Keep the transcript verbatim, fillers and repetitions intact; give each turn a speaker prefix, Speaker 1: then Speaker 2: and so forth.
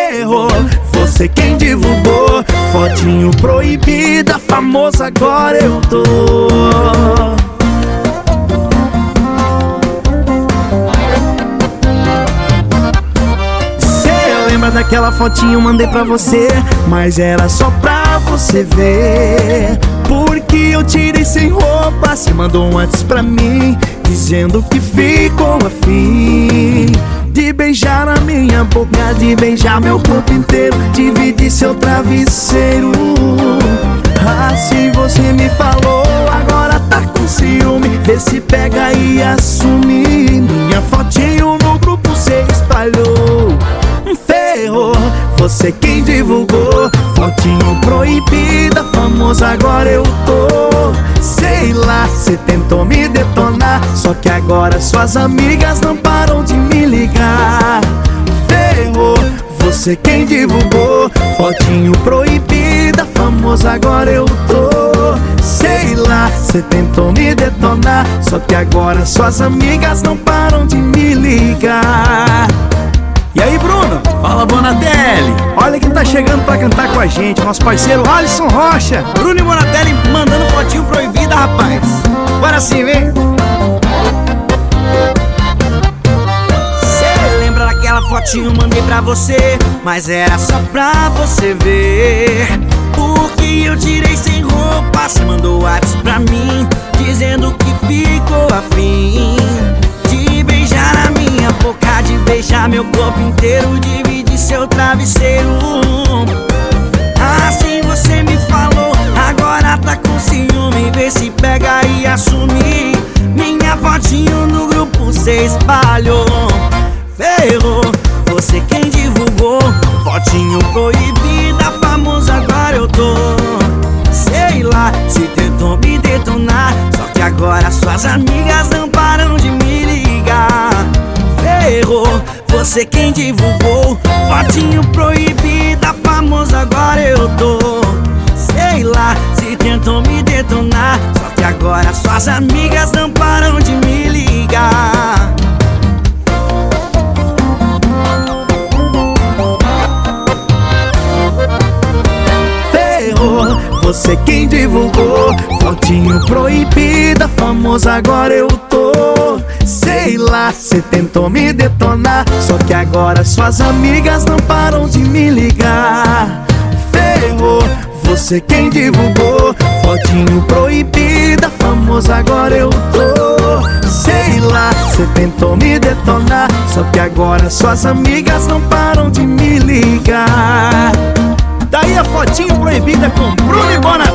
Speaker 1: Ferrou, você quem divulgou. Fotinho proibida, famoso agora eu tô. Cê lembra daquela fotinha eu mandei pra você, mas era só pra você ver. Porque eu tirei sem roupa, cê mandou um antes pra mim, dizendo que ficou afim de beijar a minha boca, de beijar meu corpo inteiro, dividir seu travesseiro. Assim você me falou, agora tá com ciúme, vê se pega e assume. Minha fotinho no grupo cê espalhou. Ferrou, você quem divulgou. Fotinho proibida, famoso agora eu tô. Sei lá, cê tentou me detonar, só que agora suas amigas não param de me ligar. Ferrou, você quem divulgou. Fotinho proibida, famoso agora eu tô. Sei lá, cê tentou me detonar, só que agora suas amigas não param de me ligar.
Speaker 2: E aí, Bruno? Fala, Bonatelli.
Speaker 1: Olha quem tá chegando pra cantar com a gente, nosso parceiro Alisson Rocha.
Speaker 2: Bruno e Bonatelli mandando fotinho proibida, rapaz. Bora sim, vem. Cê lembra daquela fotinho mandei pra você, mas era só pra você ver. Porque eu tirei sem roupa, cê mandou WhatsApp pra mim, dizendo que ficou afim de beijar a minha boca, de beijar meu corpo inteiro, dividir seu travesseiro. Assim você me falou, agora tá com ciúme, vê se pega e assume. Minha fotinho no grupo cê espalhou. Ferrou, você quem divulgou. Fotinho proibida, famoso agora eu tô. Sei lá, se tentou me detonar, só que agora suas amigas não param de me ligar. Ferrou, você quem divulgou. Fotinho proibida, famoso agora eu tô. Sei lá, se tentou me detonar, só que agora suas amigas não param de me ligar.
Speaker 1: Ferrou, você quem divulgou. Fotinho proibida, famoso agora eu tô. Sei lá, cê tentou me detonar, só que agora suas amigas não param de me ligar. Ferrou, você quem divulgou. Fotinho proibida, famoso agora eu tô. Sei lá, cê tentou me detonar, só que agora suas amigas não param de me ligar.
Speaker 2: Daí a fotinho proibida com Bruno e Bonatelli.